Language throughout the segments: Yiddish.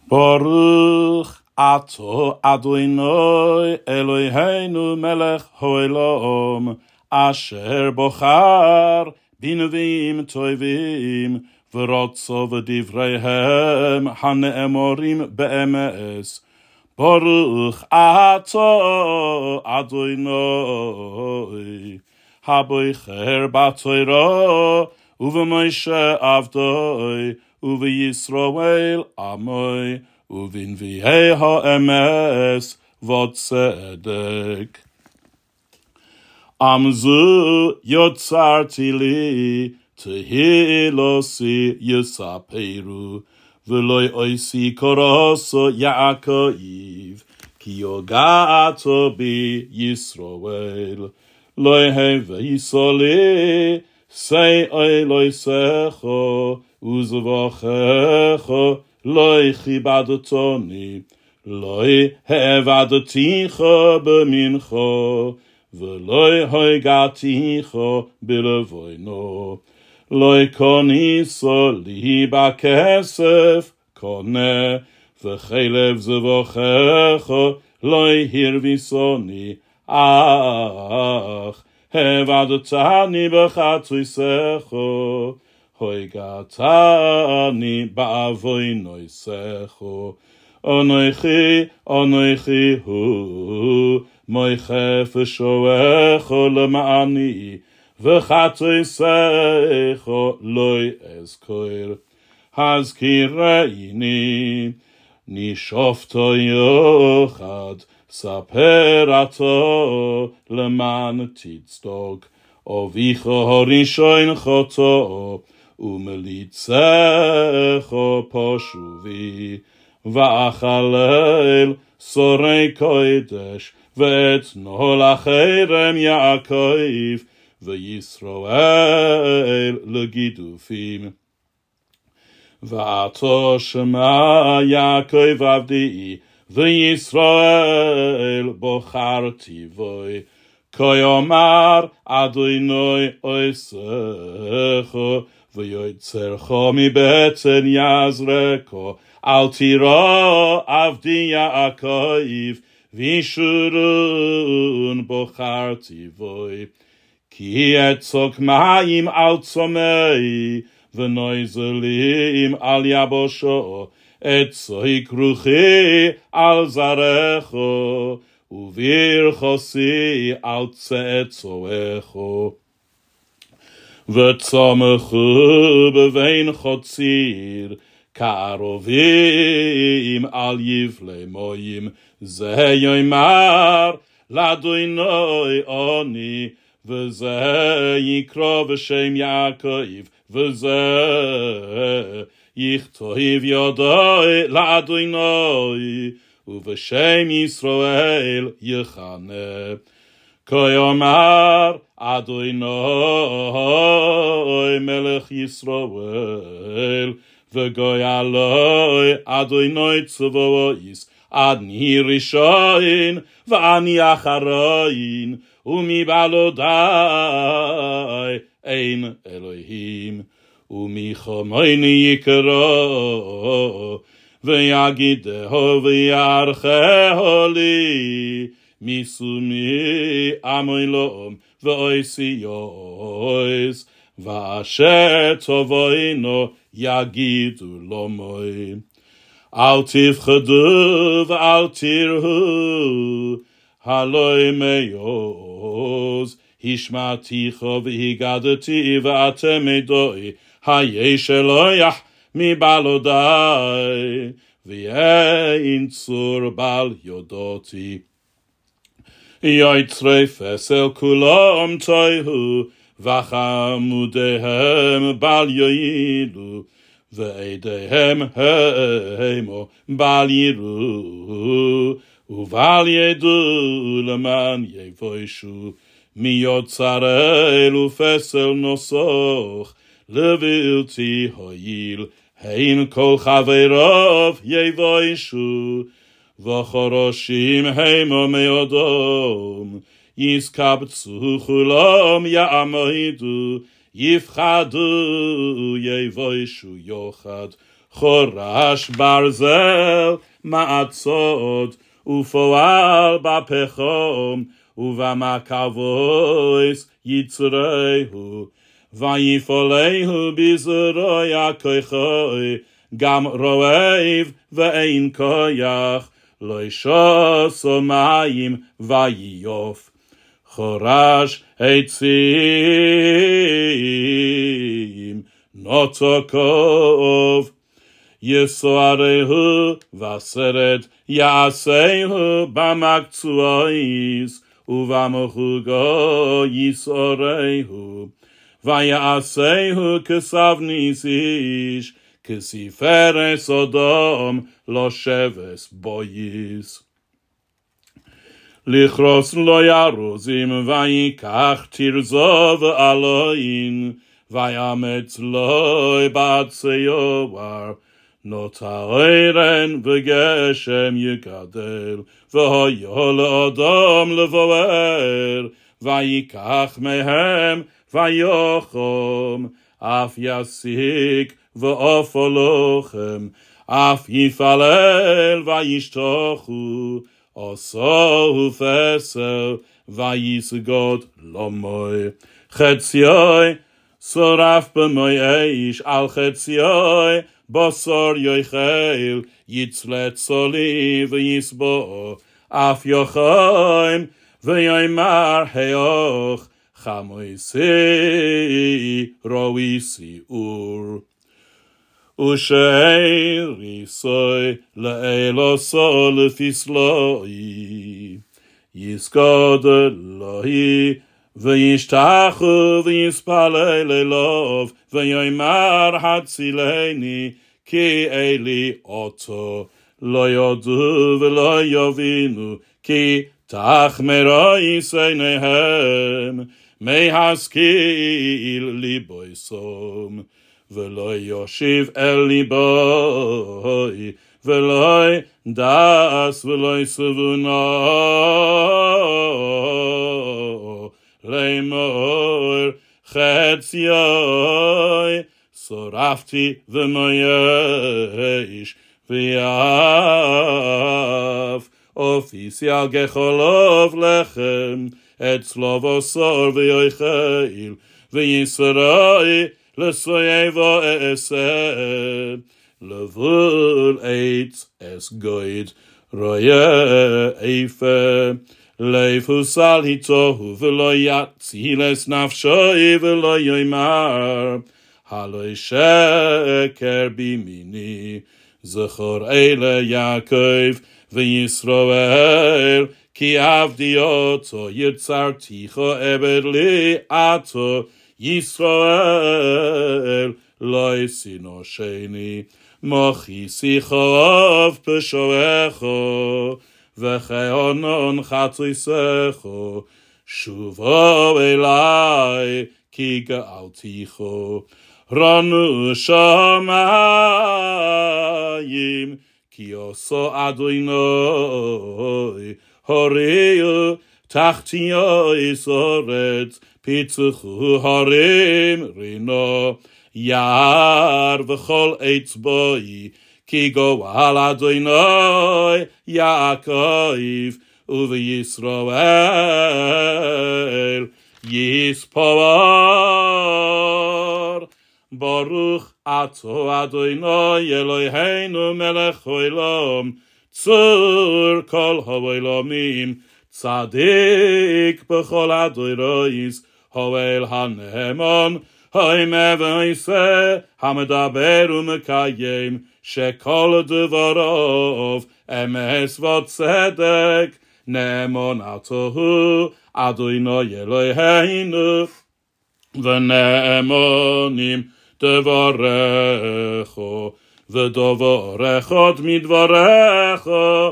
Baruch ato Adonai Eloheinu melech haolam asher bochar binavim tovim v'rotzo v'divreihem hane'emorim be'emes. Baruch ato Adonai haboicher b'Torah uve'Moshe avdoi uve'Yisrael amoi uvinvi'ei ha'emes v'tzedek. Amzu yotzarti li tehilosi yisaperu v'loi oisi koroso Yaakov ki yogato bi Yisrael loi heveisoli sei oiloi secho uzvachecho loi chibadatoni loi hevadaticho b'mincho v'loi hoigaticho b'levoino loi koniso li bakesef kone v'chelev zvachecho loi hirvisoni ach hevadatani b'chatzisecho hoigatani ba'avoinoisecho Anoichi hu moichef v'shoecho lema'ani v'chatzisecho loi ezkoir hazkireini nishofto yochad saperato leman titztok ovicho horishoin choto umelitzecho poshuvi va'achalel sorei kodesh ve'etno lacherem Yaakov ve'Yisrael legidufim va'ato shema Yaakov avdi ve'Yisrael bocharti voi koyomar Adonai oisecho ve'yotzercho mibeten yazreko al tiro avdi Yaakov v'shurun bocharti voi ki etzok mayim al tzomei v'noizelim al yabosho etzoi kruchi al zarecho uvirchosi al tzetzoecho v'tzomechu bevein chotzir Karovim al yivle moyim ze yoymar ladoinoi oni v'ze yikro v'shem Yaakov v'ze yichtoiv yodoi ladoinoi uv'shem Yisrael yichane koyomar Adonai melech Yisrael v'goyaloi Adonai tzvois adni rishoin v'ani acharoin umibalodai ein Elohim umichomoini yikro v'yagideho v'yarcheho li misumi amoilom v'oisi yois v'asher tovoino yagidu lomoi al tivchadu v'al tirhu haloi meyoz hishmaticho v'higadati v'atem edoi hayesh Eloyah mibalodai v'yein tzur bal yodoti yoitzrei fesel kulom toihu v'chamudehem bal yoilu v'eidehem heimo bal yiru uval yedu leman yevoishu miyotzarel ufesel nosoch levilti hoyil hein kol chaverov yevoishu v'choroshim heimo meodom yiskabtzu chulam ya'amoidu yifchadu yevoishu yochad חורש ברזל מעצות, ופועל בפחום, ובמקבויס יצרהו, ויפולהו בזרועי הכוחוי, גם רועב ואין כוח, לא ישוסו מים ויוף. חורש עצים, נוטו כוב, יסוערהו וסרת יעשהו במקצועיס, ובמחוגו יסערהו, ויעשהו כסבניס איש, כספרס אדום לא שבס בויס. לכרוס לא ירוזים ויקח תרזו ואלוהים, ויאמץ לו בעצי יובר, נוטרן וגשם יגדל, והיה לאדם לבואר, ויקח מהם ויוחם, אף יסיק ואף הלוחם, אף יפלל וישתחו, עשו פסל ויסגוד למוי. חציוי שרף במוי איש, על חציוי בשר יאכל, יצלת סולי ויסבו, אף יוחם ויאמר היוך, חמויסי רויסי אור. ושאריסוי לאלוסו לפסלוי, יסגוד אלוהי וישתחו ויספלל אלוהו, ויאמר הצילני כי אלי אותו, לא יודו ולא יבינו, כי תחמרויס עיניהם, מהשכיל ליבו יסום, ולא יושיב אל ליבוי, ולא דס ולא יסבונו, לאמור חציוי שרפתי ומויש, ויאף אופיסיה גחולוב לחם, אצלו בשר ויאכל, וישראל לסויבו אעשה, לבול עץ אס גויד, רויה איפה, לפוסל היתוהו ולא יציל אס נפשוי ולא יאמר, הלא שקר בימיני, זכור אלה יעקב וישראל, כי עבדי אותו יצרתיכו עבד לי עתו, ישראל לא יסינו שני, מוחי שיחוב פשועךו, וכעונון חצויסךו, שובו אלי כי גאלתיכו. רנו שמיים כי עשו אדוני, הוריו תחתיו ארץ, פיצחו הרים רינו, יער וכל עץ בוי, כי גואל אדוני יעקב, ובישראל יספור. ברוך אתה אדוני אלוהינו מלך העולם, צור כל העולמים, צדיק בכל הדורות, הואל הנאמן, המבייסה, המדבר ומקיים, שכל דבריו אמת וצדק, נאמן אתה הוא אדוני אלוהינו, ונאמנים דבריך, ודבריך מדבריך,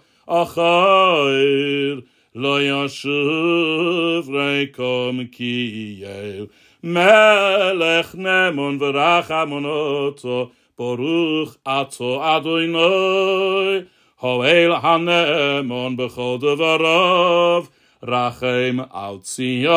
אחר לא ישוב ריקום כי יהיה, מלך נאמן ורחמנותו, ברוך אתה אדוני, הואל הנאמן בכל דבריו, רחם על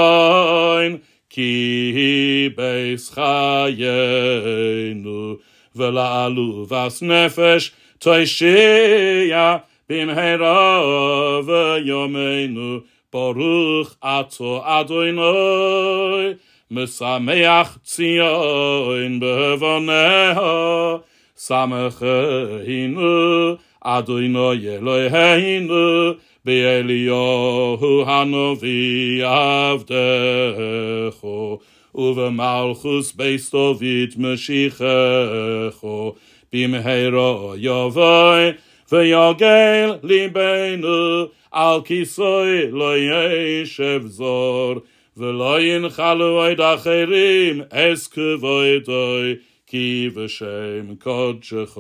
ציון, כי בייס חיינו, ולעלובס נפש תושיע במהרה ויומנו ברוך אתה אדוני משמח ציון בבוניה שמחנו אדוני אלוהינו באליהו הנביא עבדך ובמלכוס בית דוד משיחך במהרה יבוא ויגל ליבנו על כיסוי לא ישב זור ולא ינחלו עד אחרים אס כבודוי כי בשם קודשך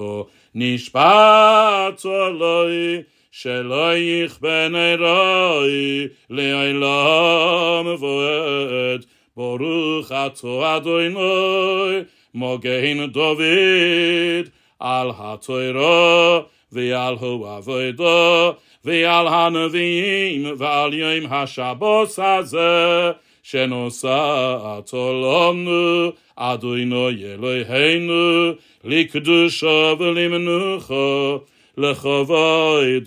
נשבעת עלי שלא יכבה נרי לעולם ועד ברוך אתה אדוני מגן דוד על התורה ועל העבודה ועל הנביאים ועל יום השבוס הזה שנוסעת לנו אדוני אלוהינו לקדושה ולמנוחה לכבוד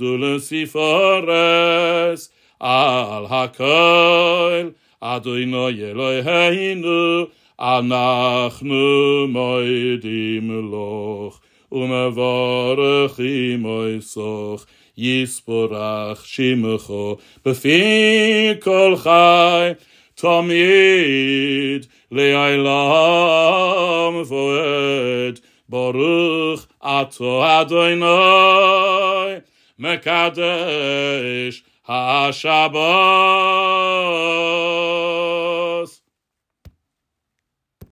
ולספרס על הכל אדוני אלוהינו אנחנו מודים לך ומברכים אותך יספרך שמך בפי כל חי תמיד לעולם ועד ברוך אתה אדוני מקדש השבוס